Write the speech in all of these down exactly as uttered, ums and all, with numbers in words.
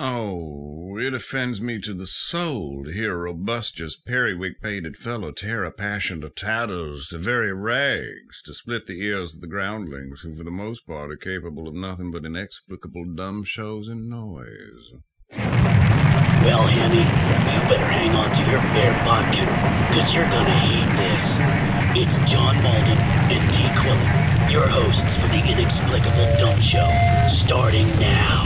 Oh, it offends me to the soul to hear a robustious, periwig-pated fellow tear a passion to tatters, to very rags, to split the ears of the groundlings, who for the most part are capable of nothing but inexplicable dumb shows and noise. Well, Henny, you better hang on to your bear bodkin, because you're gonna hate this. It's John Malden and T. Quillen, your hosts for the Inexplicable Dumb Show, starting now.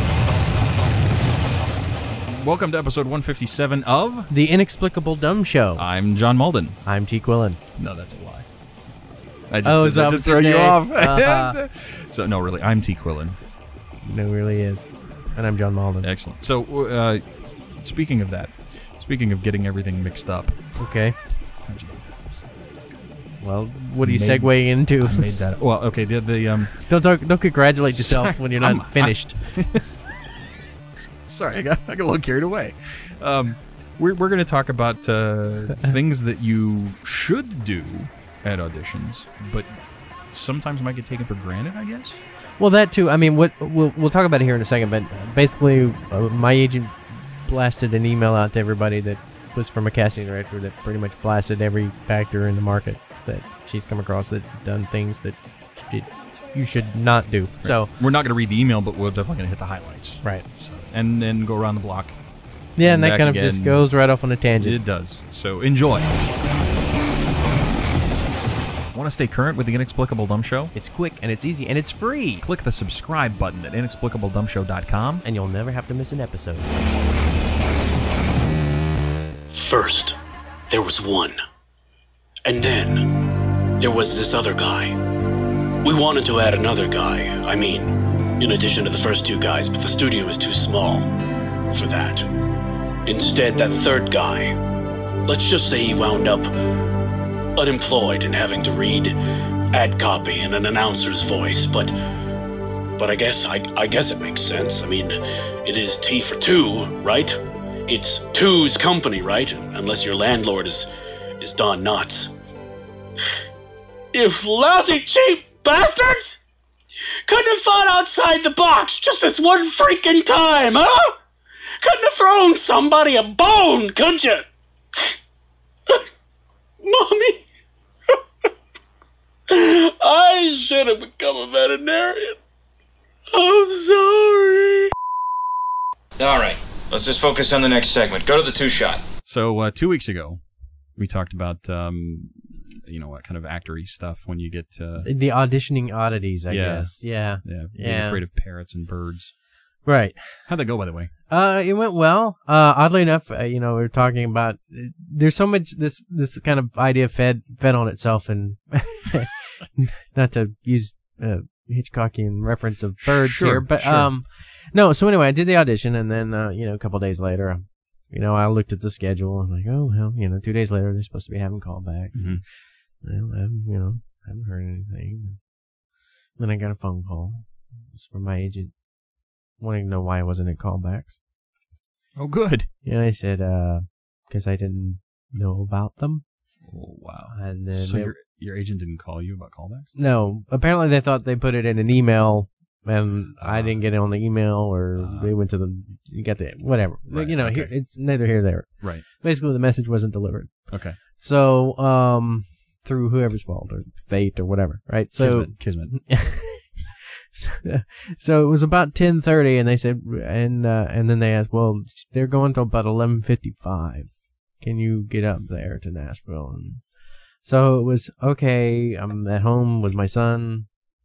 Welcome to episode one fifty-seven of The Inexplicable Dumb Show. I'm John Malden. I'm T. Quillen. No, that's a lie. I just Oh, did it's that to opposite throw you day. off. Uh-huh. So, no, really, I'm T. Quillen. No, it really is. And I'm John Malden. Excellent. So, uh, speaking of that, speaking of getting everything mixed up. Okay. How'd you Well, what are you Made- segueing into? I made that. Well, okay, the, the um. don't, don't don't congratulate yourself Sorry, when you're not I'm- finished. Sorry, I got, I got a little carried away. Um, we're we're going to talk about uh, things that you should do at auditions, but sometimes might get taken for granted, I guess. Well, that too. I mean, what we'll we'll talk about it here in a second. But basically, uh, my agent blasted an email out to everybody that was from a casting director that pretty much blasted every actor in the market that she's come across that done things that did, you should not do. Right. So we're not going to read the email, but we're definitely going to hit the highlights. right. So, and then go around the block. Yeah, and that back kind of again. just goes right off on a tangent. It does. So enjoy. Want to stay current with the Inexplicable Dumb Show? It's quick and it's easy and it's free. Click the subscribe button at inexplicable dumb show dot com. And you'll never have to miss an episode. First, there was one. And then, there was this other guy. We wanted to add another guy, I mean, in addition to the first two guys, but the studio was too small for that. Instead, that third guy, let's just say he wound up unemployed and having to read ad copy in an announcer's voice, but but I guess I, I guess it makes sense. I mean, it is T for two, right? It's two's company, right? Unless your landlord is is Don Knotts. You lousy cheap bastards! Couldn't have thought outside the box just this one freaking time, huh? Couldn't have thrown somebody a bone, could you? Mommy, I should have become a veterinarian. I'm sorry. All right, let's just focus on the next segment. Go to the two-shot. So uh, two weeks ago, we talked about um, you know what kind of actory stuff when you get uh, The auditioning oddities, I Yeah. guess. Yeah. yeah being Yeah. afraid of parrots and birds. Right. How'd that go, by the way? Uh, it went well. Uh, oddly enough, uh, you know, we were talking about, uh, there's so much, this, this kind of idea fed, fed on itself, and not to use, uh, Hitchcockian reference of birds Sure, here, but, sure. um, no, so anyway, I did the audition, and then, uh, you know, a couple days later, you know, I looked at the schedule, and I'm like, oh, well, you know, two days later, they're supposed to be having callbacks. Mhm. Well, I haven't, you know, I haven't heard anything. Then I got a phone call. It was from my agent, wanting to know why I wasn't at callbacks. Oh, good. And I said, uh, because I didn't know about them. Oh, wow. And then So they- your your agent didn't call you about callbacks? no, apparently they thought they put it in an email, and I didn't get it on the email, or Uh. they went to the, you got the, whatever. Right, you know, okay. here, it's neither here nor there. Right. Basically, the message wasn't delivered. Okay. So, um, through whoever's fault, or fate, or whatever, right? So, Kismet. Kismet. so, so it was about ten thirty, and they said, and uh, and then they asked, well, they're going till about eleven fifty-five. Can you get up there to Nashville? And so it was, okay, I'm at home with my son.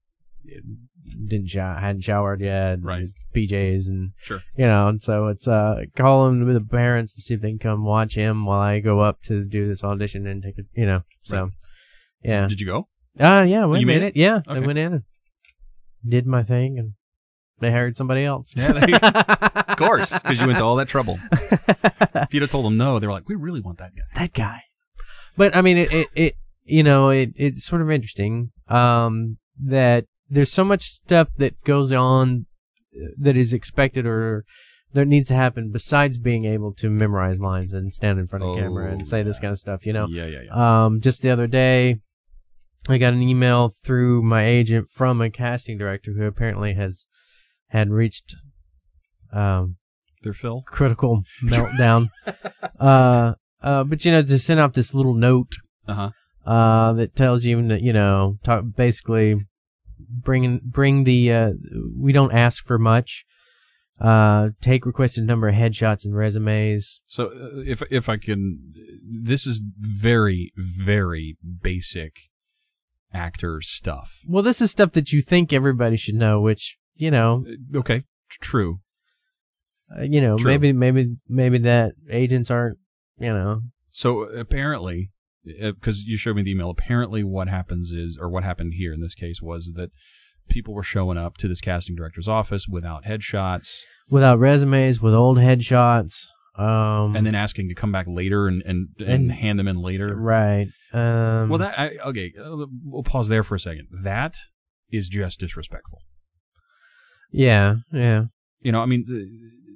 Didn't shower, hadn't showered yet. Right. His P Js, and Sure. you know, and so it's uh calling with the parents to see if they can come watch him while I go up to do this audition and take it, you know. So, Right. yeah. Did you go? Uh, yeah, we You made made it? it. Yeah, I Okay. went in and did my thing, and they hired somebody else. Yeah, they, of course, because you went to all that trouble. If you'd have told them no, they were like, we really want that guy. That guy. But I mean, it, it, it you know, it, it's sort of interesting, um, that there's so much stuff that goes on that is expected or that needs to happen besides being able to memorize lines and stand in front of Oh, the camera and say this yeah. kind of stuff, you know? Yeah, yeah, yeah. Um, just the other day, I got an email through my agent from a casting director who apparently has had reached um, Their Phil. critical meltdown. uh, uh, but you know, to send out this little note, Uh-huh. uh, that tells you that, you know, talk, basically bring, bring the, uh, we don't ask for much. Uh, take requested number of headshots and resumes. So uh, if if I can, this is very, very basic actor stuff. Well, this is stuff that you think everybody should know, which, you know, Uh, Okay, true. uh, you know, True. maybe, maybe, maybe that agents aren't, you know, So apparently, because you showed me the email, apparently what happens is, or what happened here in this case was that people were showing up to this casting director's office without headshots, without resumes, with old headshots. Um, and then asking to come back later and, and, and, And- hand them in later. right. Um, Well, that I, okay, uh, we'll pause there for a second. That is just disrespectful. yeah, yeah. You know, I mean, the,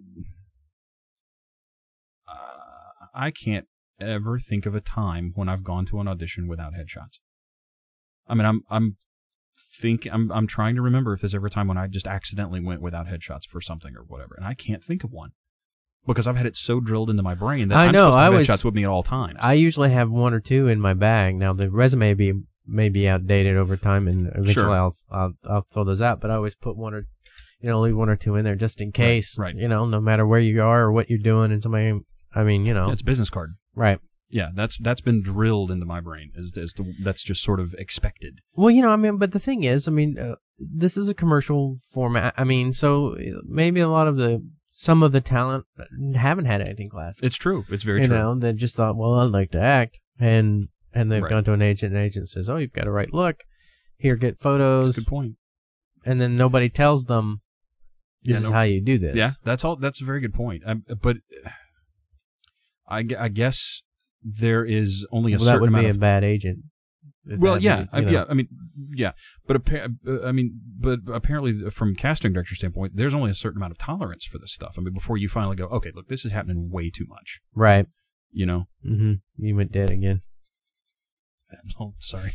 uh, I can't ever think of a time when I've gone to an audition without headshots. I mean, I'm I'm think I'm I'm trying to remember if there's ever a time when I just accidentally went without headshots for something or whatever, and I can't think of one because I've had it so drilled into my brain that I I'm know, supposed to have I was- headshots with me at all times. I usually have one or two in my bag. Now the resume be may be outdated over time, and eventually Sure. I'll, I'll I'll throw those out. But I always put one or, you know, leave one or two in there just in case. right. You know, no matter where you are or what you're doing, and somebody, I mean, you know, Yeah, it's a business card. right. Yeah, that's that's been drilled into my brain. Is is the, that's just sort of expected. Well, you know, I mean, but the thing is, I mean, uh, this is a commercial format. I mean, so maybe a lot of the some of the talent haven't had acting classes. It's true. It's very you true. know, they just thought, well, I'd like to act, and and they've Right. gone to an agent, and the agent says, oh, you've got a right look. Here, get That's photos, a good point. and then nobody tells them this Yeah, is no- how you do this. Yeah, that's all. That's a very good point. I, but I, gu- I guess there is only a well, that certain would amount be of a bad agent. If Well, that yeah, be, I, you know. yeah. I mean, yeah, but appa- uh, I mean, but apparently, from a casting director standpoint, there's only a certain amount of tolerance for this stuff. I mean, before you finally go, okay, look, this is happening way too much. Right. You know? Mm-hmm. You went dead again. Oh, sorry.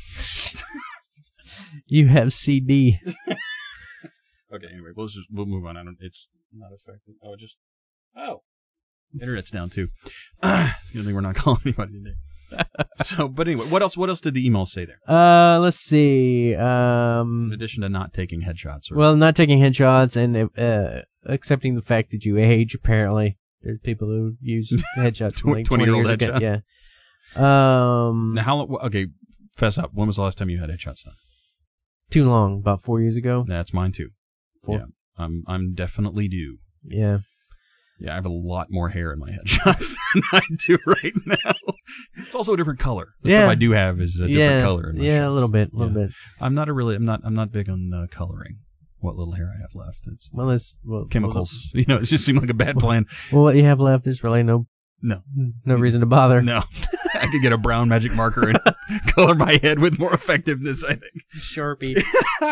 You have C D. Okay. Anyway, we'll just we'll move on. I don't. It's not affected. Oh, it just. Oh. Internet's down too. Uh, the only thing we're not calling anybody today. So, but anyway, what else? What else did the email say there? Uh, let's see. In Um, addition to not taking headshots. Or, well, not taking headshots and uh, accepting the fact that you age. Apparently, there's people who use headshots from like twenty twenty-year-old years ago. headshot. Yeah. Um, now, how long? Okay, fess up. When was the last time you had headshots done? too long. About four years ago. That's mine too. Four. Yeah, I'm I'm definitely due. Yeah. Yeah, I have a lot more hair in my headshots than I do right now. It's also a different color. The Yeah. stuff I do have is a different yeah. color. In my yeah, shots. a little bit, a little Yeah. bit. I'm not a really. I'm not. I'm not big on uh, coloring. What little hair I have left. It's Well, it's well, chemicals. you know, it just seemed like a bad plan. Well, what you have left is really no No, no reason to bother. no. I could get a brown magic marker and color my head with more effectiveness, I think. Sharpie.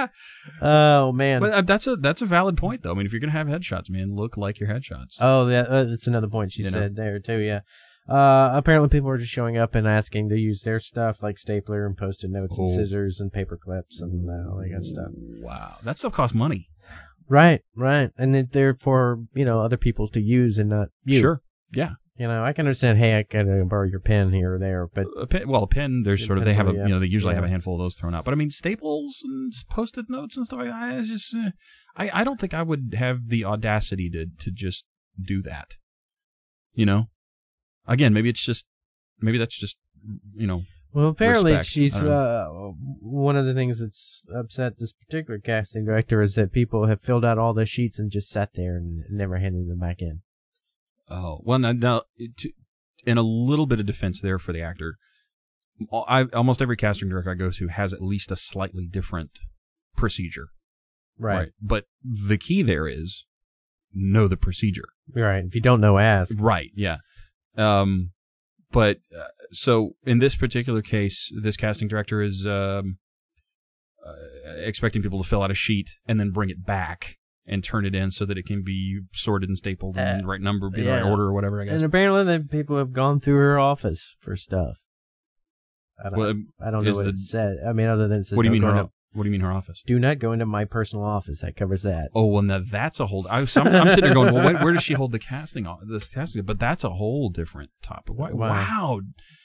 Oh man. But uh, that's a that's a valid point, though. I mean, if you're gonna have headshots, man, look like your headshots. Oh, yeah, uh, that's another point she You know? said there too. Yeah. Uh, apparently people are just showing up and asking to use their stuff like stapler and post-it notes and Oh. scissors and paper clips and uh, all that kind of stuff. Wow, that stuff costs money. Right, right, and it, they're for you know other people to use and not you. Sure. Yeah. You know, I can understand. Hey, I can borrow your pen here or there, but A pen, well, a pen. There's Yeah, sort of they have a pencil, yeah. you know they usually have a Yeah. handful of those thrown out. But I mean, staples and post-it notes and stuff like that. It's just uh, I I don't think I would have the audacity to to just do that. You know, again, maybe it's just maybe that's just you know well, apparently Respect. she's I don't uh one of the things that's upset this particular casting director is that people have filled out all the sheets and just sat there and never handed them back in. oh well now, now to, in a little bit of defense there for the actor, I almost every casting director I go to has at least a slightly different procedure. Right, But the key there is know the procedure. right. If you don't know, ask. Right, yeah. Um, but uh, so in this particular case, this casting director is um, uh, expecting people to fill out a sheet and then bring it back and turn it in so that it can be sorted and stapled and Uh, the right number, be the yeah. right order or whatever, I guess. And apparently, the people have gone through her office for stuff. I don't, Well, I don't know is what the- it said. I mean, other than it says What do you don't mean go her in o- What do you mean her office? Do not go into my personal office. That covers that. Oh, well, now that's a whole. I was, I'm, I'm sitting there going, well, where, where does she hold the casting? This casting, but that's a whole different topic. Wow, Wow. wow.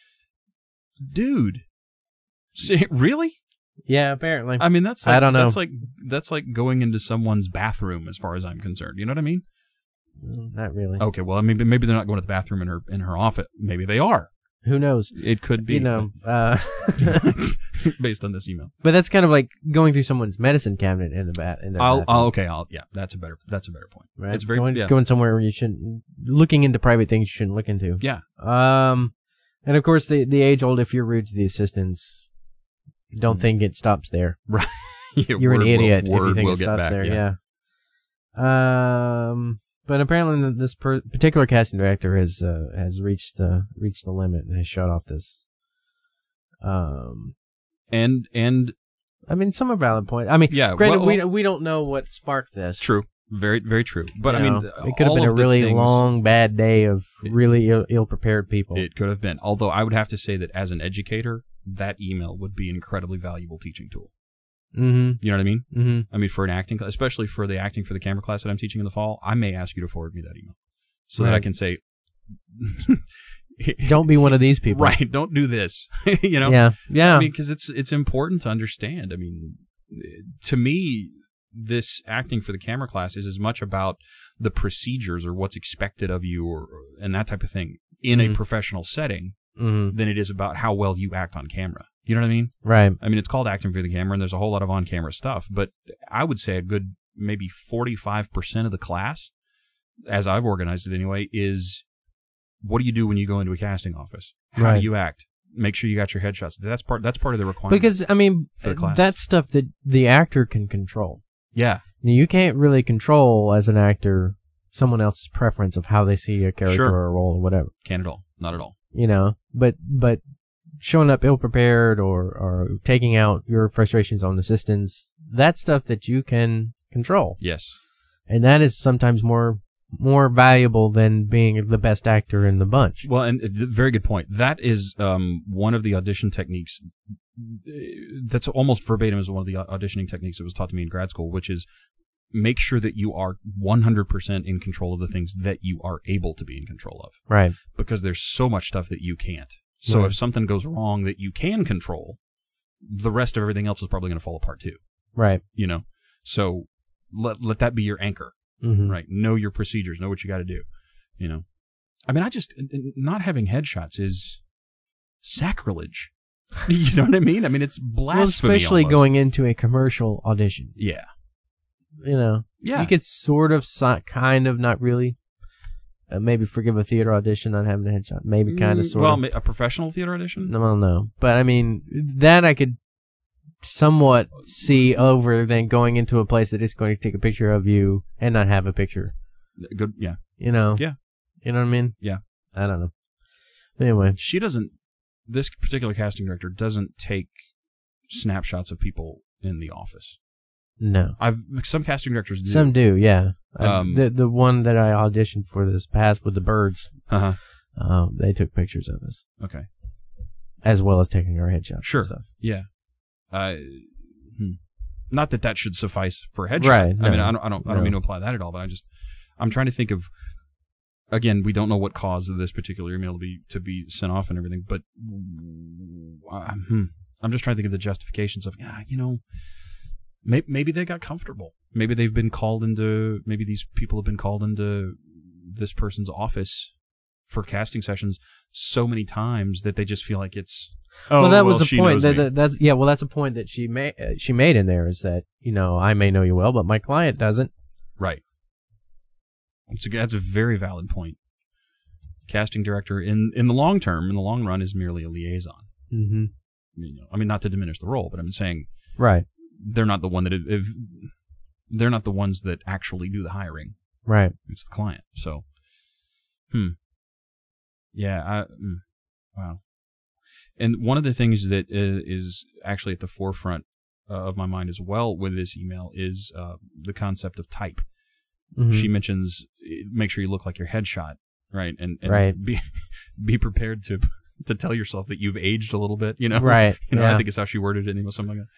Dude, See, really? Yeah, apparently. I mean, that's like, I don't know. That's like that's like going into someone's bathroom, as far as I'm concerned. You know what I mean? Not really. Okay, well, I mean, maybe they're not going to the bathroom in her in her office. Maybe they are. Who knows? It could be. You know, uh, based on this email. but that's kind of like going through someone's medicine cabinet in the bat. In their I'll, bathroom, I'll okay. I'll yeah. That's a better. That's a better point. right? It's very going, yeah. going somewhere where you shouldn't. Looking into private things you shouldn't look into. yeah. Um, and of course the the age old. If you're rude to the assistants, don't Mm. think it stops there. Right. Yeah, You're word an will- idiot if word you think will it get stops back, there. yeah. Yeah. Um, but apparently this per- particular casting director has uh, has reached the reached the limit and has shut off this. Um, And and I mean, some are valid point. I mean, Yeah, granted, well- we we don't know what sparked this. true. Very very true. But You I mean, know, it could have all been a of the really things- long, bad day of really Ill, ill-prepared people. It could have been. Although I would have to say that as an educator, that email would be an incredibly valuable teaching tool. mm-hmm. You know what I mean? Mm-hmm. I mean, for an acting, cl- especially for the acting for the camera class that I'm teaching in the fall, I may ask you to forward me that email so that I Right. can say, Don't be one of these people. right, don't do this. You know? Yeah. Yeah. I mean, because it's it's important to understand. I mean, to me, this acting for the camera class is as much about the procedures or what's expected of you, or and that type of thing in Mhm. a professional setting, mm-hmm. than it is about how well you act on camera. You know what I mean? Right. I mean, it's called acting for the camera, and there's a whole lot of on-camera stuff. But I would say a good maybe forty-five percent of the class, as I've organized it anyway, is what do you do when you go into a casting office? How Right. do you act? Make sure you got your headshots. That's part. That's part of the requirement. Because I mean, For the class. that's stuff that the actor can control. yeah, Now, you can't really control as an actor someone else's preference of how they see a character Sure. or a role or whatever. can't at all. Not at all. You know, but but showing up ill prepared or or taking out your frustrations on assistants, that's stuff that you can control, Yes. and that is sometimes more more valuable than being the best actor in the bunch. Well, and uh, very good point. That is um, one of the audition techniques. That's almost verbatim as one of the auditioning techniques that was taught to me in grad school, which is make sure that you are one hundred percent in control of the things that you are able to be in control of, Right. because there's so much stuff that you can't. So Right. if something goes wrong that you can control, the rest of everything else is probably going to fall apart too. Right. You know, so let let that be your anchor. Mm-hmm. Right. Know your procedures. Know what you got to do. You know, I mean, I just, not having headshots is sacrilege. You know what I mean? I mean, it's blasphemy. Well, especially almost. going into a commercial audition. Yeah. You know, Yeah. you could sort of, si- kind of, not really. Uh, maybe forgive a theater audition not having a headshot. Maybe kind of, Mm, sort well, of. ma- a professional theater audition? No, well, no. But I mean, that I could somewhat see over than going into a place that is going to take a picture of you and not have a picture. Good. Yeah. You know? Yeah. You know what I mean? Yeah. I don't know. Anyway. She doesn't, this particular casting director doesn't take snapshots of people in the office. No. I've, some casting directors do. Some do, yeah. Uh, Um, the the one that I auditioned for this past with the birds, Uh-huh. uh, they took pictures of us. Okay. As well as taking our headshots. Sure. And stuff. Yeah. Uh, hmm. Not that that should suffice for a headshot. Right, I mean, no. I don't, I don't, I don't No. mean to apply that at all. But I just, I'm trying to think of. Again, we don't know what caused this particular email to be to be sent off and everything, but uh, hmm. I'm just trying to think of the justifications of, yeah, you know, maybe, maybe they got comfortable. Maybe they've been called into. Maybe these people have been called into this person's office for casting sessions so many times that they just feel like it's. Oh, well, that was she the point. knows That, me. that, that's yeah. Well, that's a point that she made. Uh, she made in there is that you know I may know you well, but my client doesn't. Right. It's a, that's a very valid point. Casting director in in the long term, in the long run, is merely a liaison. Mm-hmm. You know, I mean, not to diminish the role, but I'm saying Right. they're not the one that if they're not the ones that actually do the hiring. Right. It's the client. So, hmm. Yeah. I, mm, wow. And one of the things that is, is actually at the forefront uh, of my mind as well with this email is uh, the concept of type. Mm-hmm. She mentions eh, make sure you look like your headshot, right? And, and Right. be be prepared to to tell yourself that you've aged a little bit, you know? Right. You know, yeah. I think it's how she worded it, or something like that.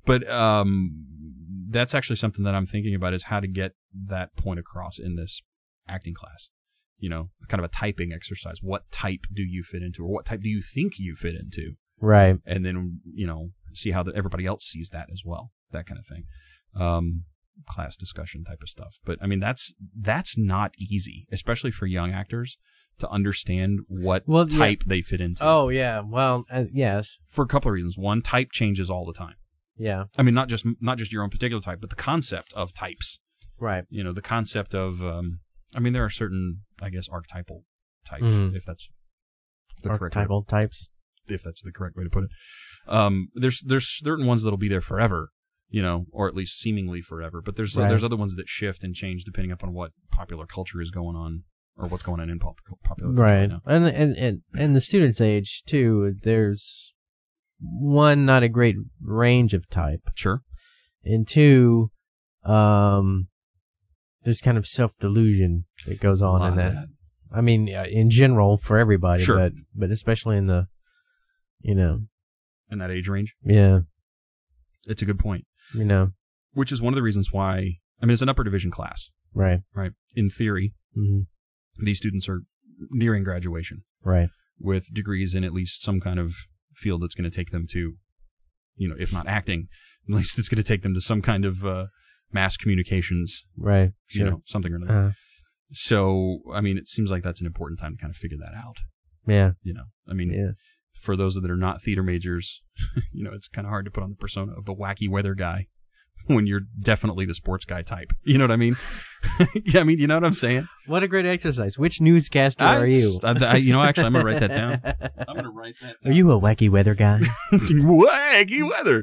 But um, that's actually something that I'm thinking about is how to get that point across in this acting class. You know, kind of a typing exercise. What type do you fit into, or what type do you think you fit into? Right. And then, you know, see how the, everybody else sees that as well. That kind of thing. Um, class discussion type of stuff. But I mean, that's that's not easy, especially for young actors, to understand what Well, type yeah. they fit into. Oh, yeah. Well, uh, yes. For a couple of reasons. One, type changes all the time. Yeah. I mean, not just not just your own particular type, but the concept of types. Right. You know, the concept of, um, I mean, there are certain, I guess, archetypal types, Mhm. if that's the correct way, Archetypal types. if that's the correct way to put it. Um, there's there's certain ones that'll be there forever, you know, or at least seemingly forever. But there's Right. there's other ones that shift and change depending upon what popular culture is going on, or what's going on in pop, popular culture Right. right now. And, and, and, and the student's age, too, there's one, not a great range of type. Sure. And two, um, there's kind of self-delusion that goes A on lot in of that. I mean, uh, in general for everybody, Sure. but but especially in the, you know, In that age range. yeah, It's a good point. you know, Which is one of the reasons why, I mean, it's an upper division class, right, right? In theory, hmm these students are nearing graduation right, with degrees in at least some kind of field that's going to take them to, you know, if not acting, at least it's going to take them to some kind of uh, mass communications, right, you sure, know, something or another. uh, So, I mean, it seems like that's an important time to kind of figure that out, yeah, you know. I mean, yeah, for those that are not theater majors, you know, it's kind of hard to put on the persona of the wacky weather guy when you're definitely the sports guy type. You know what I mean? Yeah, I mean, you know what I'm saying? What a great exercise. Which newscaster I- are you? I, I- you know, actually, I'm going to write that down. I'm going to write that down. Are you a wacky weather guy? Wacky weather.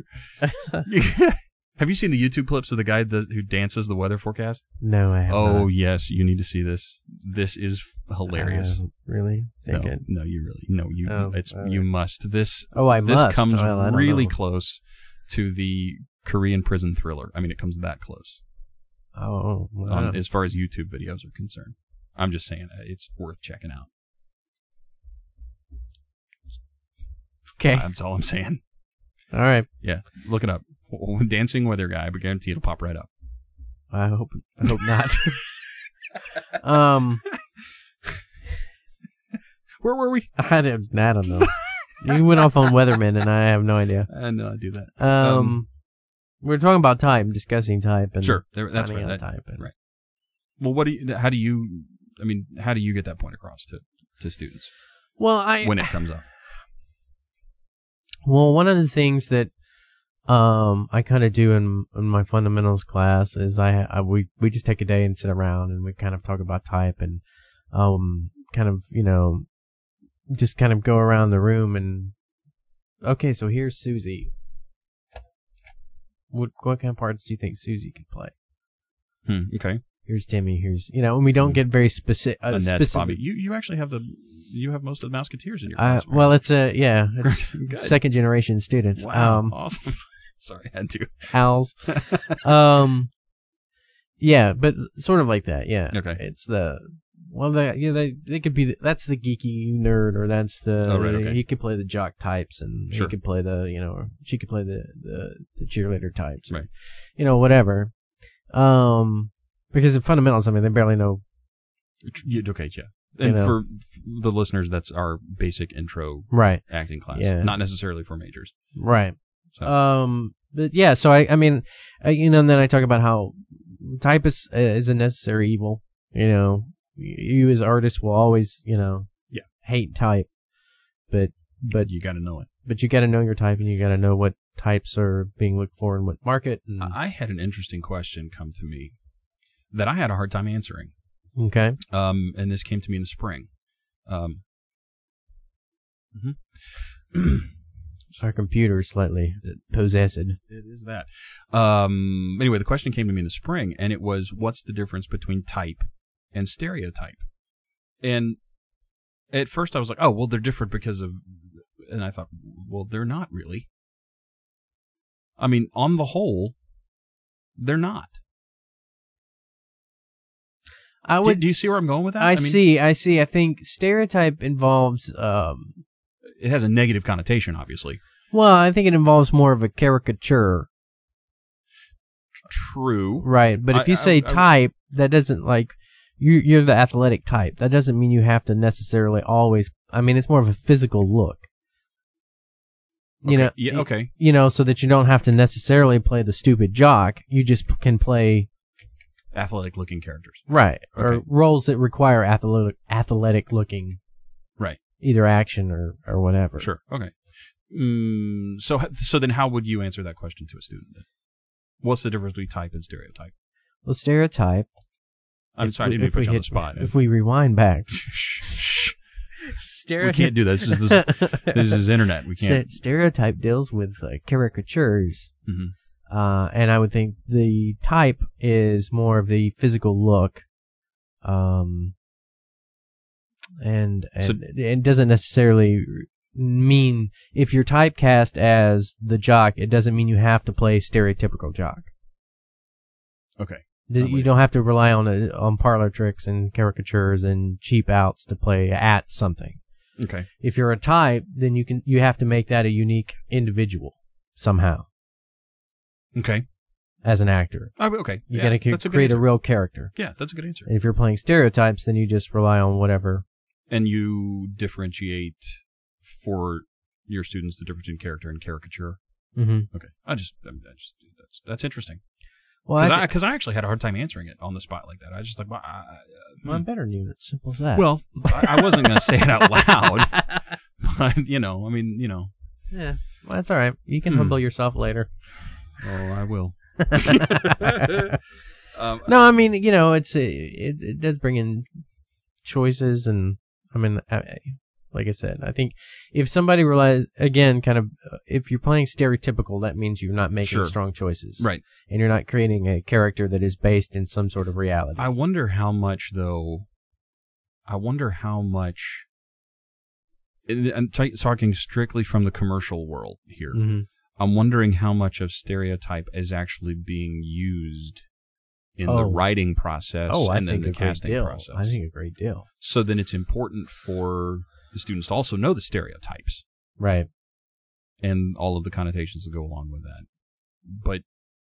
Have you seen the YouTube clips of the guy that, who dances the weather forecast? No, I have Oh, not. yes, you need to see this. This is hilarious. Uh, really? no, Think it. no, you really, no, you, Oh, it's, all you right. must. This, Oh, I this must. comes Well, I don't really know. close to the Korean prison thriller. I mean, it comes that close Oh, wow. on, as far as YouTube videos are concerned. I'm just saying, uh, it's worth checking out. Okay. That's all I'm saying. All right. Yeah, look it up. Dancing weather guy, but guarantee it'll pop right up. I hope. I hope not. um, Where were we? I don't. I don't know. You went off on Weatherman, and I have no idea. I know I do that. Um, Um, we're talking about type, discussing type, and Sure, there, that's finding right. out That- type. And, right. Well, what do you? How do you? I mean, how do you get that point across to, to students Well, I when it comes up? Well, one of the things that um I kind of do in in my fundamentals class is I, I we we just take a day and sit around and we kind of talk about type and um kind of you know just kind of go around the room and okay, so here's Susie. What what kind of parts do you think Susie could play? Hmm, okay, Here's Timmy. Here's you know, and we don't get very specific. Uh, Annette, specific. Bobby, you you actually have the you have most of the Musketeers in your Uh, class. right? well, it's a yeah, it's Good. second generation students. Wow, Um, awesome. Sorry, I had to. owls. um, yeah, but sort of like that. Yeah. Okay. It's the well, the you know they they could be the, that's the geeky nerd, or that's the Oh, right, okay. he could play the jock types, and Sure. he could play the you know or she could play the the, the cheerleader types, or, Right. You know, whatever. Um, because in fundamentals, I mean, they barely know. You- Okay, yeah. And You know. for f- the listeners, that's our basic intro Right. acting class, Yeah. not necessarily for majors. Right. So, Um, but yeah, so I, I mean, I, you know, and then I talk about how type is, is a necessary evil. You know, you as artists will always, you know, Yeah. hate type, but, but, you got to know it. but you got to know your type, and you got to know what types are being looked for in what market. And, I had an interesting question come to me that I had a hard time answering. okay. Um, and this came to me in the spring. Um, mhm. Our computer is slightly possessed. It is that. Um, anyway, the question came to me in the spring, and it was, what's the difference between type and stereotype? And at first I was like, oh, well, they're different because of, and I thought, well, they're not really. I mean, on the whole, they're not. I Do, would. do you see where I'm going with that? I, mean, see. I see. I think stereotype involves. Um, it has a negative connotation, obviously. well, I think it involves more of a caricature True. Right, but if I- you say I- I- type, that doesn't like you. You're the athletic type. That doesn't mean you have to necessarily always. I mean, it's more of a physical look. You Okay, know. yeah, y- okay. You know, so that you don't have to necessarily play the stupid jock. You just p- can play Athletic looking characters. right or Okay. roles that require athletic athletic looking, Right. either action or or whatever. Sure. Okay. Mm, so so then how would you answer that question to a student then? What's the difference between type and stereotype? Well, stereotype. I'm if sorry, I we- didn't mean if to put we you on the hit- spot. If we rewind back, We stereotype. can't do that. This is, this, this is internet. We can't. Ste- stereotype deals with uh, caricatures. Mhm. Uh, and I would think the type is more of the physical look, um, and and So- it doesn't necessarily mean if you're typecast as the jock, it doesn't mean you have to play stereotypical jock. Okay. Th- I'm You with don't have to rely on uh, on parlor tricks and caricatures and cheap outs to play at something. Okay. If you're a type, then you can you have to make that a unique individual somehow Okay. as an actor. Oh, okay. You Yeah, got to that's a good create a answer. real character. Yeah, that's a good answer. And if you're playing stereotypes, then you just rely on whatever. And you differentiate for your students the difference between character and caricature. Mm-hmm. Okay. I just, I just that's that's interesting. Well, Because I, I, 'cause I actually had a hard time answering it on the spot like that. I was just like, well, I, I- well, I'm better than you. It's simple as that. well, I I wasn't going to say it out loud, but you know, I mean, you know, yeah, well, that's all right. You can Hmm. humble yourself later. oh, I will. um, No, I mean, you know, it's it, it does bring in choices, and I mean, I, like I said, I think if somebody relies again, kind of, uh, if you're playing stereotypical, that means you're not making Sure. strong choices, right. and you're not creating a character that is based in some sort of reality. I wonder how much, though. I wonder how much. and I'm t- talking strictly from the commercial world here. hmm I'm wondering how much of stereotype is actually being used in the Oh. writing process Oh, I and then think the a great casting deal. process. I think a great deal. So then it's important for the students to also know the stereotypes Right. and all of the connotations that go along with that. But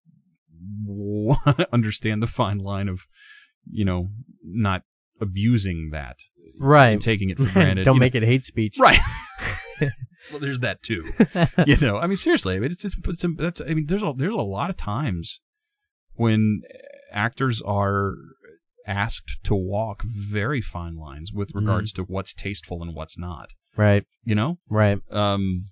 understand the fine line of, you know, not abusing that. Right. And taking it for granted. Don't you make know. it hate speech. Right. Well, there's that too. You know, I mean, seriously, I mean, it's, it's, it's that's, I mean, there's a, there's a lot of times when actors are asked to walk very fine lines with regards to what's tasteful and what's not. Right. You know, Right. um,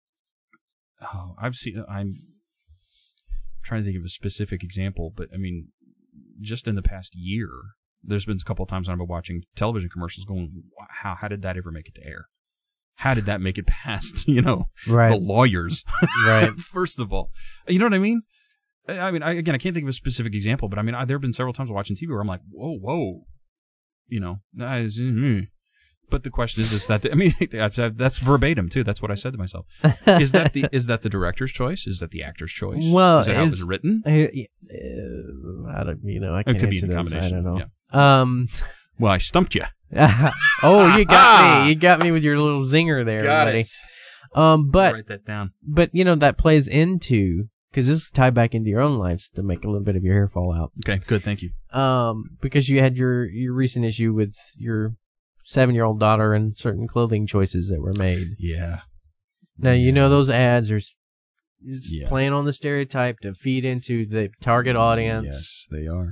oh, I've seen. I'm trying to think of a specific example, but I mean, just in the past year, there's been a couple of times I've been watching television commercials, going, "How how did that ever make it to air? How did that make it past, you know, Right. the lawyers?" Right. First of all, you know what I mean? I I mean, I, again, I can't think of a specific example, but I mean, I, there have been several times watching T V where I'm like, "Whoa, whoa," you know. that is, mm. But the question is, is that the, I mean, that's verbatim too. That's what I said to myself. Is that the is that the director's choice? Is that the actor's choice? Well, is that how it is- was written? Uh, uh, I don't, you know, I can't It could be answer the those. I combination. don't know. Yeah. Um, Well, I stumped you. oh, you got me. You got me with your little zinger there, buddy. Um, but write that down. but you know that plays into because this is tied back into your own lives to make a little bit of your hair fall out. Okay, good. Thank you. Um, because you had your your recent issue with your seven year old daughter and certain clothing choices that were made. Yeah. Now you know those ads are s- s- Yeah. playing on the stereotype to feed into the target audience. Yes, they are.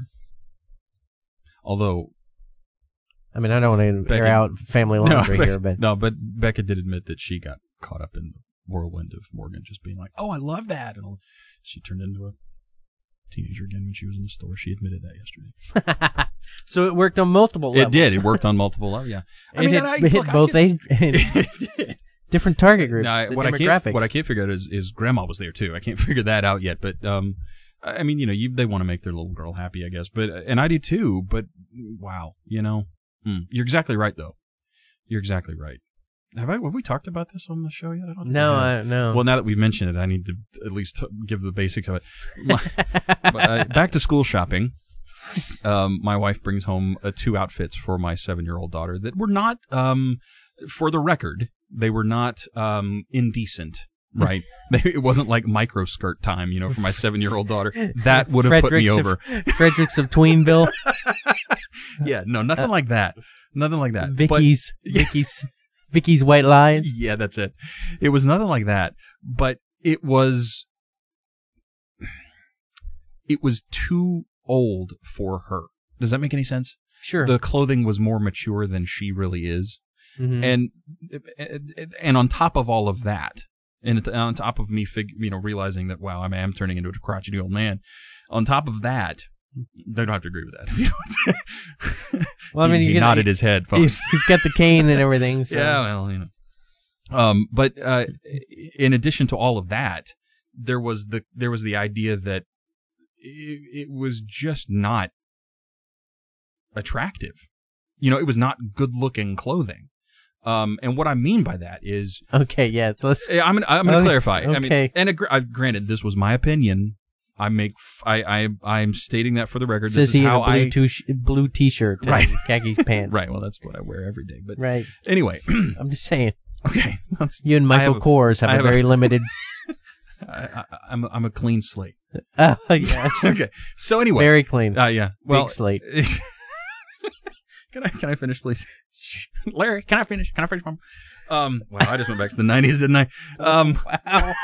Although I mean, I don't want to Becky- air out family laundry no, here, but no, but Becca did admit that she got caught up in the whirlwind of Morgan just being like, "Oh, I love that," and all- she turned into a teenager again when she was in the store. She admitted that yesterday. so it worked on multiple It levels. did. It worked on multiple levels. Yeah, It hit, and I- it hit look, I both can- age, different target groups. Now, the what I demographics. can't what I can't figure out is, is Grandma was there too. I can't figure that out yet. But um, I I mean, you know, you, they want to make their little girl happy, I guess. But and I do too. But wow, you know, hmm. You're exactly right, though. You're exactly right. Have I have we talked about this on the show yet? I don't think no, we have. I, no. Well, now that we've mentioned it, I need to at least t- give the basics of it. My, but, uh, back to school shopping. Um, my wife brings home uh, two outfits for my seven-year-old daughter that were not, um, for the record, they were not um, indecent right? It wasn't like micro skirt time, you know, for my seven-year-old daughter. That would have put me Fredericks over. Of, Fredericks of Tweenville. Yeah, no, nothing like that. Nothing like that. Vicky's, But, Vicky's, Vicky's White Lies. Yeah, that's it. It was nothing like that, but it was, it was too old for her. Does that make any sense? Sure. The clothing was more mature than she really is. Mm-hmm. And, and on top of all of that, and on top of me, fig, you know, realizing that, wow, I am turning into a crotchety old man. On top of that, they don't have to agree with that. Well, I mean, he, he you nodded his head, folks. You've got the cane and everything. So. Yeah, well, you know. Um, but uh, in addition to all of that, there was the there was the idea that it, it was just not attractive. You know, it was not good-looking clothing. Um, and what I mean by that is, okay, yeah, let's. I'm gonna, I'm going to okay, clarify. I mean, okay. and uh, granted, this was my opinion. I make, f- I, I, I'm stating that for the record. Says This is he in how a blue, I, tush- blue t-shirt, Right. and khaki pants. right. Well, that's what I wear every day. But Right. anyway, I'm just saying. okay. Let's, You and Michael have a- Kors have, I a have a- very limited. I, I, I'm, a, I'm a clean slate. Oh, yeah. Okay. So anyway, Very clean. uh, yeah. Well, Big slate. can I, can I finish, please? Larry, can I finish? Can I finish, Mom? Um, wow, I just went back to the nineties, didn't I? Um, Wow.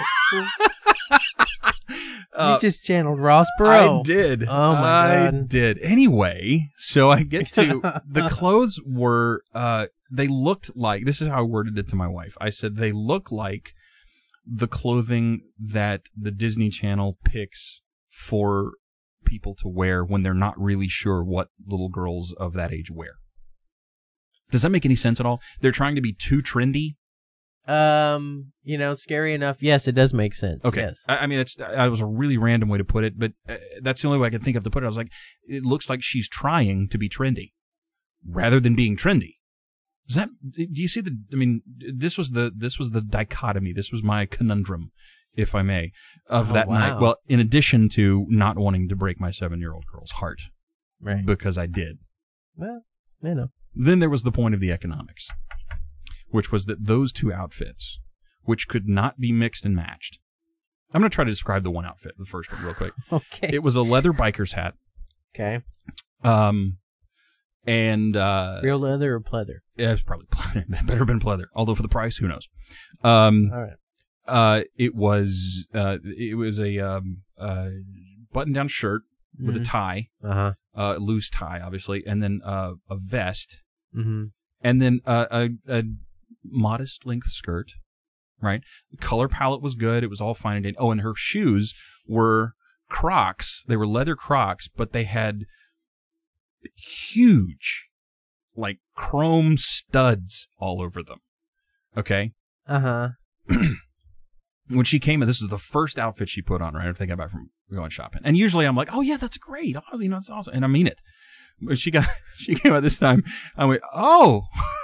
uh, You just channeled Ross Perot. I did. Oh, my I God. did. Anyway, so I get to the clothes were uh they looked like, this is how I worded it to my wife. I said they look like the clothing that the Disney Channel picks for people to wear when they're not really sure what little girls of that age wear. Does that make any sense at all? They're trying to be too trendy. Um, you know, scary enough. Yes, it does make sense. Okay. Yes. I, I mean, it's that was a really random way to put it, but uh, that's the only way I could think of to put it. I was like, it looks like she's trying to be trendy rather than being trendy. Does that, do you see the, I mean, this was the, this was the dichotomy. This was my conundrum, if I may, of Oh, that wow. night. Well, in addition to not wanting to break my seven-year-old girl's heart, Right. because I did. Well, you know. Then there was the point of the economics, which was that those two outfits, which could not be mixed and matched. I'm going to try to describe the one outfit, the first one, real quick. Okay. It was a leather biker's hat. Okay. Um, and, uh, Real leather or pleather? yeah, it's probably pleather. Better have been pleather. Although for the price, who knows? Um, All right. uh, it was, uh, it was a, um, uh, button down shirt with Mhm. a tie, Uh-huh. uh, loose tie, obviously, and then, uh, a vest. Mm-hmm. And then uh, a, a modest length skirt, right? The color palette was good. It was all fine and dandy. Oh, and her shoes were Crocs. They were leather Crocs, but they had huge, like, chrome studs all over them. Okay? Uh-huh. When she came in, this is the first outfit she put on, right? I'm thinking about from going shopping. And usually I'm like, oh, yeah, that's great. Oh, you know, it's awesome. And I mean it. When she got, she came out this time, I went, oh,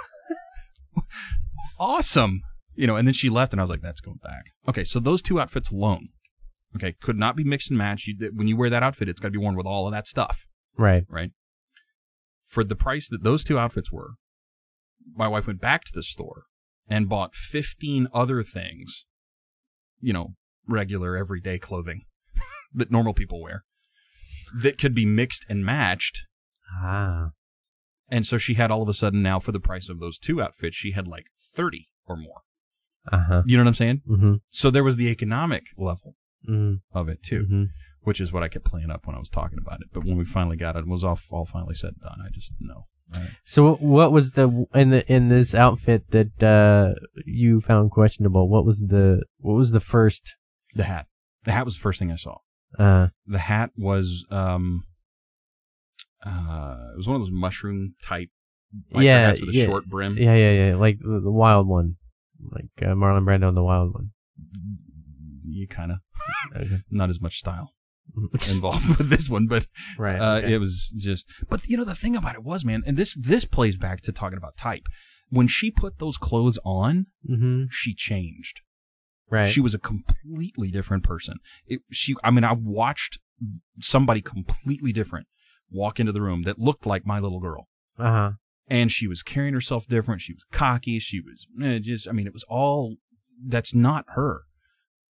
awesome. You know, and then she left and I was like, that's going back. Okay. So those two outfits alone, okay, could not be mixed and matched. You, when you wear that outfit, it's got to be worn with all of that stuff, Right. right? For the price that those two outfits were, my wife went back to the store and bought fifteen other things, you know, regular everyday clothing that normal people wear that could be mixed and matched. Ah. And so she had all of a sudden now, for the price of those two outfits, she had like thirty or more. Uh-huh. You know what I'm saying? Mm-hmm. So there was the economic level Mm-hmm. of it too, Mm-hmm. which is what I kept playing up when I was talking about it. But when we finally got it, it was all, all finally said and done. I just, no. Right. So what was the in the in this outfit that uh, you found questionable? What was the what was the first? The hat. The hat was the first thing I saw. Uh, The hat was, um, uh, it was one of those mushroom type biker yeah, hats with a yeah, short brim. yeah, yeah, yeah, like the, the wild one, like uh, Marlon Brando and the wild one. You kind of, Okay. not as much style involved with this one, but Right. Uh, okay. it was just, but you know, the thing about it was, man, and this, this plays back to talking about type. When she put those clothes on, Mm-hmm. she changed. Right. She was a completely different person. It, she, I mean, I watched somebody completely different walk into the room that looked like my little girl. Uh huh. And she was carrying herself different. She was cocky. She was eh, just, I mean, it was all, that's not her.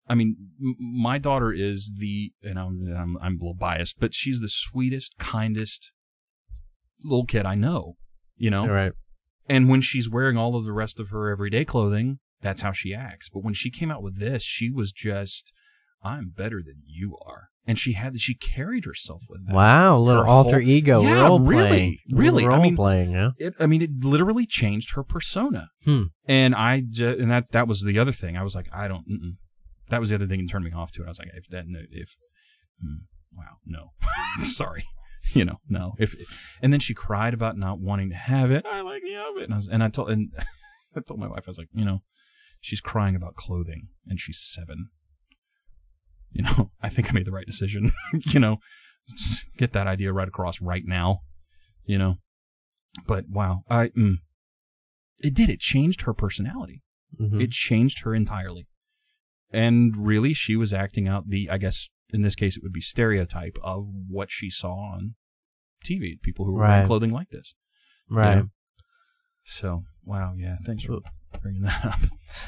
I mean, m- my daughter is the, and I'm, I'm I'm a little biased, but she's the sweetest, kindest little kid I know. You know, All right. and when she's wearing all of the rest of her everyday clothing, that's how she acts. But when she came out with this, she was just, I'm better than you are. And she had, she carried herself with that. Wow, a little Her alter whole- ego Yeah, role really, playing. really. Role I mean, playing, yeah. It, I mean, it literally changed her persona. Hmm. And I, ju- and that, that was the other thing. I was like, I don't, mm-mm. That was the other thing that turned me off to it. I was like, if that, if, hmm, wow, no, sorry. You know, no. If, and then she cried about not wanting to have it. I like the oven. And I, was, and I told, and I told my wife, I was like, you know, she's crying about clothing and she's seven. You know, I think I made the right decision. You know, get that idea right across right now. You know, but wow, I, mm, it did. It changed her personality. Mm-hmm. It changed her entirely. And really, she was acting out the, I guess, in this case, it would be stereotype of what she saw on T V. People who were Right. wearing clothing like this. Right. You know? So, wow, yeah. Thanks for bringing that up.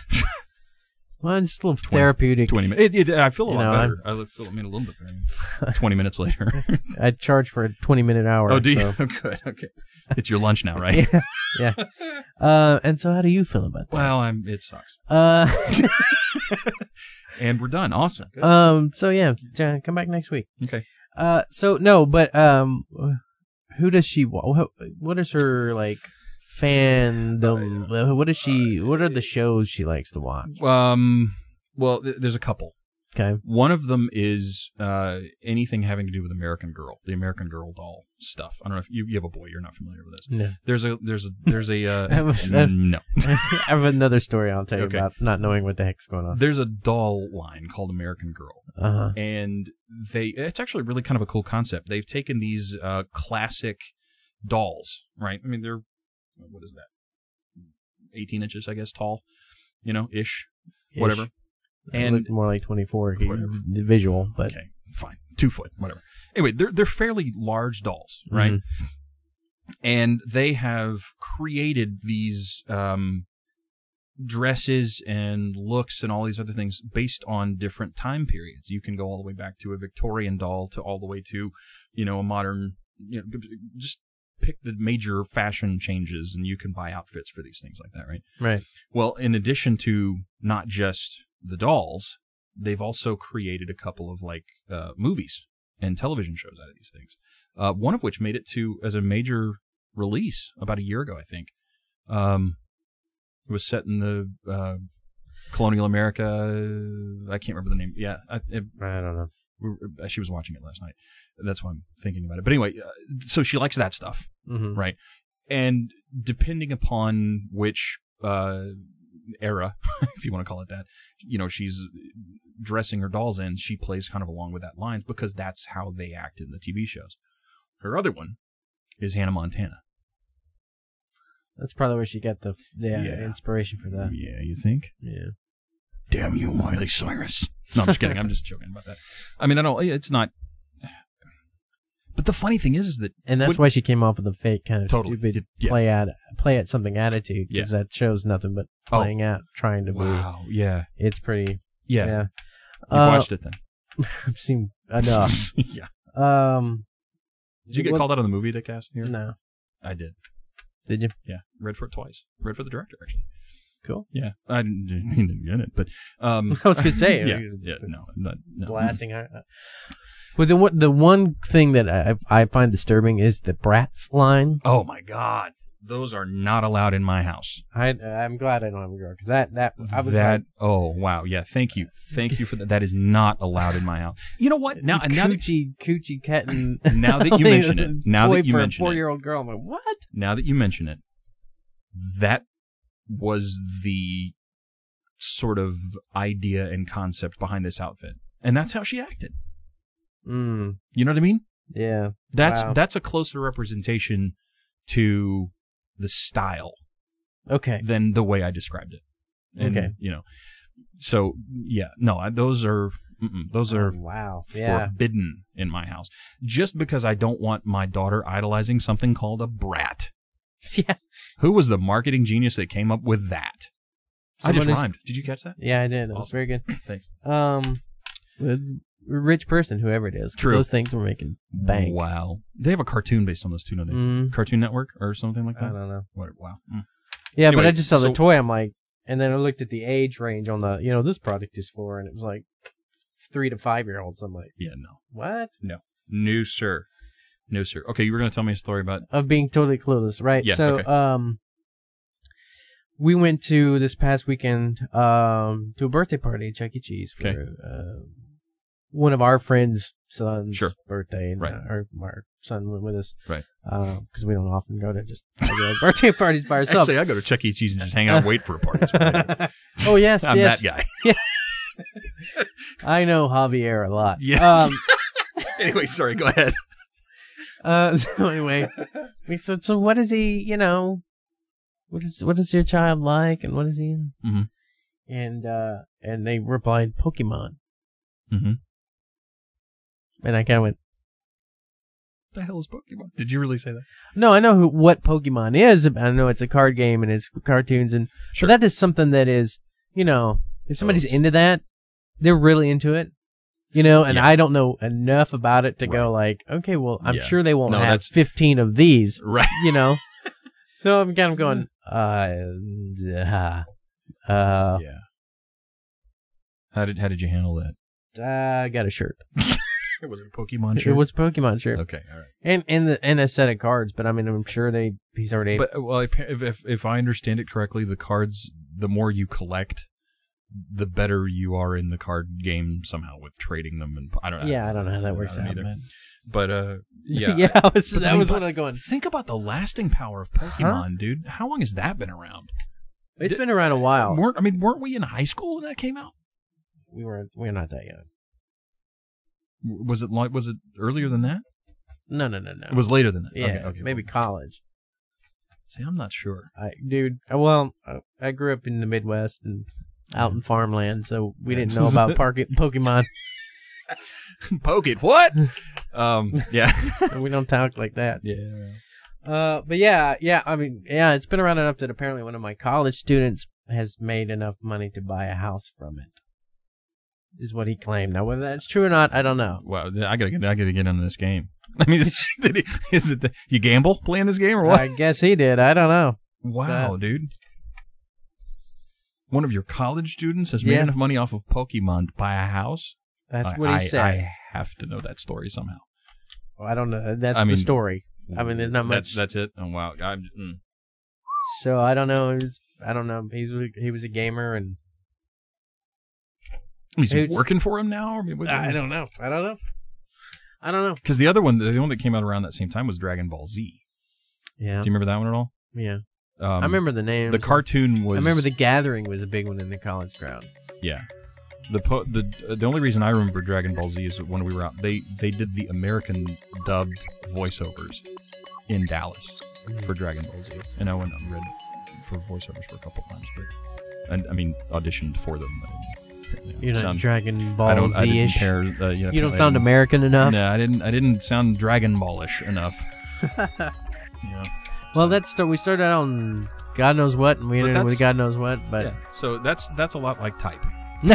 Well, it's a little therapeutic. twenty minutes. It, it, I feel a You lot know, better. I, feel I mean, a little bit better. twenty minutes later. I charge for a twenty-minute hour. Oh, do you? so. Oh, good. Okay. It's your lunch now, right? Yeah. yeah. Uh, and so how do you feel about that? Well, I'm, it sucks. Uh, And we're done. Awesome. Good. um, so yeah, uh, come back next week. Okay. Uh, so no, but um, who does she? What, what is her like fandom? What is she? What are the shows she likes to watch? Um. Well, th- there's a couple. Okay. One of them is uh, anything having to do with American Girl, the American Girl doll stuff. I don't know if you, you have a boy, you're not familiar with this. No. There's a there's a there's a uh, I was, uh, no. I have another story I'll tell you Okay. about not knowing what the heck's going on. There's a doll line called American Girl, Uh huh. and they it's actually really kind of a cool concept. They've taken these uh, classic dolls, right? I mean, they're what is that? eighteen inches, I guess, tall, you know, ish, whatever. And And more like twenty-four Whatever. the visual, but okay, fine, two foot, whatever. Anyway, they're they're fairly large dolls, right? Mhm. And they have created these um, dresses and looks and all these other things based on different time periods. You can go all the way back to a Victorian doll to all the way to, you know, a modern. You know, just pick the major fashion changes, and you can buy outfits for these things like that, right? right. Well, in addition to not just the dolls, they've also created a couple of like uh, movies and television shows out of these things. Uh, one of which made it to as a major release about a year ago, I think. Um, it was set in the uh, colonial America. I can't remember the name. Yeah, I, it, I don't know. we were- she was watching it last night. That's why I'm thinking about it. But anyway, uh, so she likes that stuff. Mm-hmm. Right. And depending upon which uh, era, if you want to call it that, you know, she's dressing her dolls in, she plays kind of along with that lines because that's how they act in the T V shows. Her other one is Hannah Montana. That's probably where she got the the uh, Yeah. inspiration for that. Yeah, you think? Yeah. Damn you, Miley Cyrus. No, I'm just kidding. I'm just joking about that. I mean, I don't, it's not. But the funny thing is, is that. And that's when- why she came off with a fake kind of Totally. stupid Yeah. play at play at something attitude because that shows nothing but Oh. playing out, trying to Wow. Yeah. be. It's pretty. Yeah. Yeah. You Uh, watched it then. I've seen enough. Yeah. um. Did you get what- called out on the movie that cast here? No. I did. Did you? Yeah, read for it twice. Read for the director, actually. Cool. Yeah, I didn't, didn't get it, but um, I was gonna say. yeah, yeah, no, not, no. Blasting. Uh, But the one- the one thing that I I find disturbing is the Bratz line. Oh my God, those are not allowed in my house. I I'm glad I don't have a girl because that that I was that like, oh wow, yeah, thank you, thank you for that. That is not allowed in my house. You know what? Now, now that, coochie coochie kitten. now that you mention it, now toy that you for mention a four it, year old girl. I'm like, what? now that you mention it, that was the sort of idea and concept behind this outfit, and that's how she acted. Mm, You know what I mean? yeah. That's Wow. that's a closer representation to the style Okay. than the way I described it. And, Okay. you know, so yeah, no, I, those are mm-mm, those are Oh, wow. Yeah. forbidden in my house. Just because I don't want my daughter idolizing something called a brat. Yeah. Who was the marketing genius that came up with that? I just Someone is- rhymed. Did you catch that? Yeah, I did. That was Awesome. very good. Thanks. Um, a rich person, whoever it is. 'Cause True. Those things were making bank. Wow. They have a cartoon based on those two, don't they? Mm, Cartoon Network or something like I that? don't know. What, wow. Mm. Yeah, Anyway, but I just saw so- the toy. I'm like, and then I looked at the age range on the, you know, this product is for, and it was like three to five year olds. I'm like, Yeah, no. what? No. No, sir. No, sir. Okay, you were going to tell me a story about... Of being totally clueless, right? Yeah, So, okay. um, we went to this past weekend um to a birthday party at Chuck E. Cheese for Okay. uh, one of our friends' son's Sure. birthday, and Right. uh, our, our son went with us, Right. Because we don't often go to just regular birthday parties by ourselves. Actually, I go to Chuck E. Cheese and just hang out and wait for a party. So anyway, Oh yes, I'm yes. that guy. I know Javier a lot. Yeah. Um, Anyway, sorry, go ahead. uh, so anyway, we said, so what is he? You know, what is what is your child like, and what is he? In? Mm-hmm. And uh, and they replied Pokemon, Mm-hmm. and I kind of went, The hell is Pokemon? Did you really say that? no, I know who, what Pokemon is. I know it's a card game and it's cartoons, and Sure. but that is something that is, you know, if somebody's Oh. into that, they're really into it. You know, and Yeah. I don't know enough about it to go Right. like, okay, well, I'm Yeah. sure they won't No, have that's- fifteen of these, Right. you know. So I'm kind of going, uh, uh, uh, Yeah. How did how did you handle that? I got a shirt. It was a Pokemon shirt. It was a Pokemon shirt, Okay, all right. and and the and a set of cards. But I mean, I'm sure they he's already. But well, if, if if I understand it correctly, the cards, the more you collect, the better you are in the card game somehow with trading them. And I don't know. yeah, I don't know how that works don't out, either. man. But uh, yeah, yeah, I was, But that I mean, was but what I'm going. Think about the lasting power of Pokemon, dude. How long has that been around? It's been around a while. Weren't I mean, weren't we in high school when that came out? We were we're not that young. Was it like was it earlier than that? No, no, no, no. It was later than that. yeah, Okay, okay, maybe well, college. See, I'm not sure. I, dude, uh, well, uh, I grew up in the Midwest and out in farmland, so we didn't know about park- Pokemon. Poke it. What? um. Yeah. We don't talk like that. yeah. Uh, but yeah, yeah, I mean, yeah, it's been around enough that apparently one of my college students has made enough money to buy a house from it. Is what he claimed. Now, whether that's true or not, I don't know. Wow. I gotta get. I gotta get into this game. I mean, is, did he, is it the, you gamble playing this game or what? I guess he did. I don't know. Wow, Uh, dude. One of your college students has made Yeah. enough money off of Pokemon to buy a house? That's I, what he I, said. I have to know that story somehow. Well, I don't know. That's I the mean, story. I mean, there's not That's, much. that's it? Oh, wow. I'm, mm. So I don't know. It's, I don't know. He was he was a gamer, and He's It's- working for him now? I mean, what, I don't know. I don't know. I don't know. Because the other one, the one that came out around that same time was Dragon Ball Z. Yeah, Do you remember that one at all? yeah. Um, I remember the name. the cartoon was. I remember the Gathering was a big one in the college crowd. Yeah. The po- the the only reason I remember Dragon Ball Z is that when we were out, they they did the American dubbed voiceovers in Dallas for Dragon Ball Z, and I went and read for voiceovers for a couple of times, but and I mean auditioned for them. I didn't, you know, You're not sound, Dragon I Ball don't. I didn't Z-ish. pair, uh, yeah, You don't I sound didn't- American enough. No, I didn't. I didn't sound Dragon Ballish enough. Yeah. Well, that's start. We started out on God knows what, and we But ended with that's- God knows what. But Yeah. So that's that's a lot like type.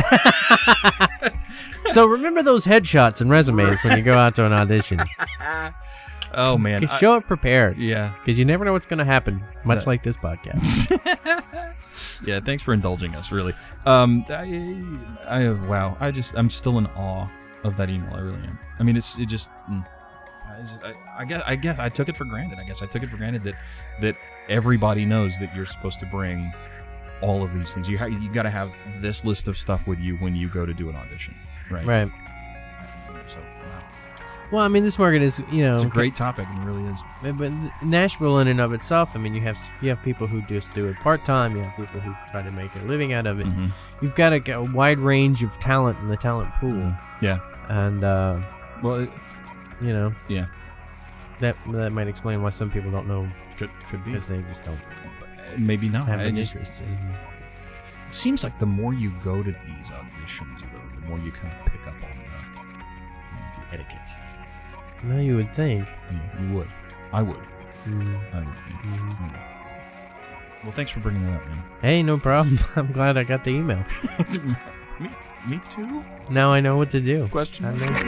so remember those headshots and resumes when you go out to an audition. Oh man. I- Show it prepared, yeah. because you never know what's going to happen. Much Yeah. like this podcast. Yeah, thanks for indulging us. Really, um, I, I, wow, I just, I'm still in awe of that email. I really am. I mean, it's, it just, mm, I, just I, I guess, I guess, I took it for granted. I guess I took it for granted that, that everybody knows that you're supposed to bring all of these things. You, ha- you got to have this list of stuff with you when you go to do an audition, right? Right. So, wow, Well, I mean, this market is, you know, it's a great topic. It really is. But Nashville, in and of itself, I mean, you have you have people who just do it part time. You have people who try to make a living out of it. Mhm. You've got a, a wide range of talent in the talent pool, Yeah. and uh, Well, it, you know yeah, that that might explain why some people don't know could could be. because they just don't Maybe not. have I an just, interest. In, It seems like the more you go to these auditions, though, the more you kind of pick up on the, you know, the etiquette. no, you would think. You, you would. I would. Mm. I would. Mhm. I would. Well, thanks for bringing that up, man. Hey, no problem. I'm glad I got the email. me, me too? Now I know what to do. Question. I know.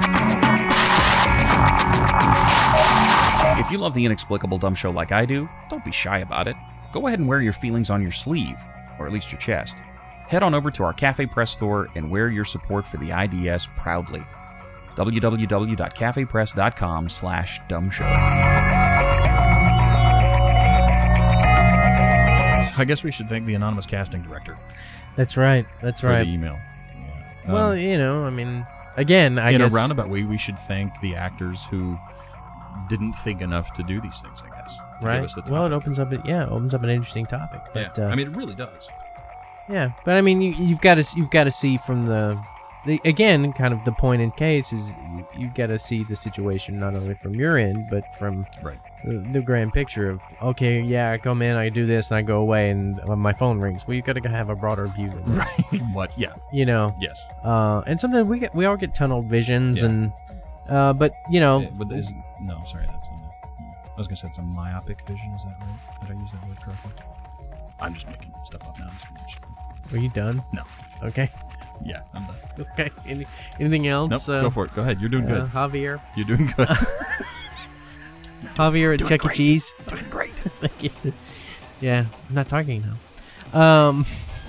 If you love the Inexplicable Dumb Show like I do, don't be shy about it. Go ahead and wear your feelings on your sleeve, or at least your chest. Head on over to our Cafe Press store and wear your support for the I D S proudly. www.cafepress.com slash dumbshow. I guess we should thank the anonymous casting director. That's right. That's for right. the email. Yeah. Well, Um, you know, I mean, again, I in guess a roundabout way, we should thank the actors who didn't think enough to do these things, I guess. to right. give us the Well, it topic. opens up, a, yeah, it opens up an interesting topic. But, Yeah. uh, I mean, it really does. yeah, but I mean, you, you've got to you've got to see from the, the again, kind of the point in case is you, you've got to see the situation not only from your end but from Right. the, the grand picture of okay, yeah, I come in, I do this, and I go away, and uh, my phone rings. Well, you've got to have a broader view than that. Right. What? Yeah. You know. Yes. Uh, and sometimes we get we all get tunnel visions, Yeah. and uh, but you know, Yeah, but is, no, sorry. That's a, I was going to say it's a myopic vision. Is that right? Did I use that word correctly? I'm just making stuff up now. Just- are you done? No. Okay. Yeah, I'm done. Okay. Any, anything else? Nope, uh, go for it. Go ahead. You're doing uh, good. Javier. You're doing good. Javier at doing Chuck E. great. Cheese. Doing great. Thank you. Yeah, I'm not talking now. Um,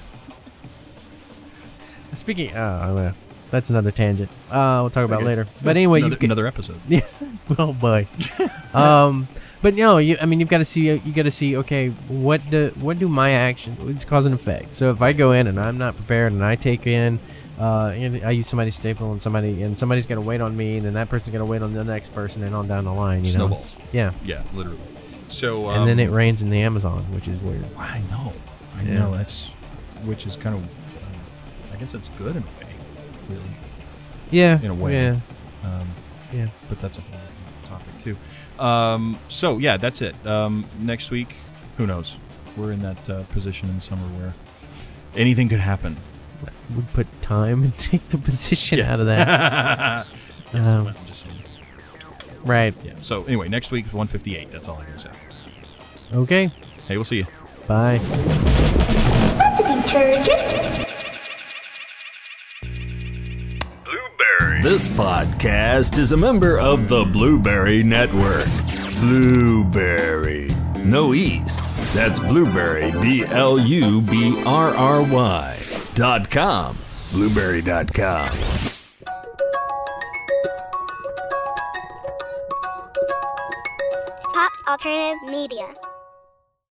speaking, oh, I'm gonna- that's another tangent. Uh, we'll talk about Okay. later. But anyway, another, you've got, another episode. yeah. Oh boy. um, but no, you. I mean, you've got to see. You got to see. Okay, what do what do my actions? It's cause and effect. So if I go in and I'm not prepared and I take in. Uh, and I use somebody's staple and somebody and somebody's gonna wait on me and then that person's gonna wait on the next person and on down the line. You know, Snowballs. It's- yeah. Yeah, literally. So, um, And then it rains in the Amazon, which is weird. I know. I Yeah. know. That's which is kind of. Uh, I guess that's good in a way. Really, Yeah. in a way. Yeah. Um, Yeah. but that's a whole topic too. Um, so yeah, that's it. Um, next week, who knows? We're in that uh, position in summer where anything could happen. Would put time and take the position out of that. yeah, Um, I'm just saying. Right. Yeah. So anyway, next week one fifty-eight. That's all I can say. Okay. Hey, we'll see you. Bye. This podcast is a member of the Blueberry Network. Blueberry. No E's. That's Blueberry, B L U B R R Y dot com. Blueberry dot com. Pop Alternative Media.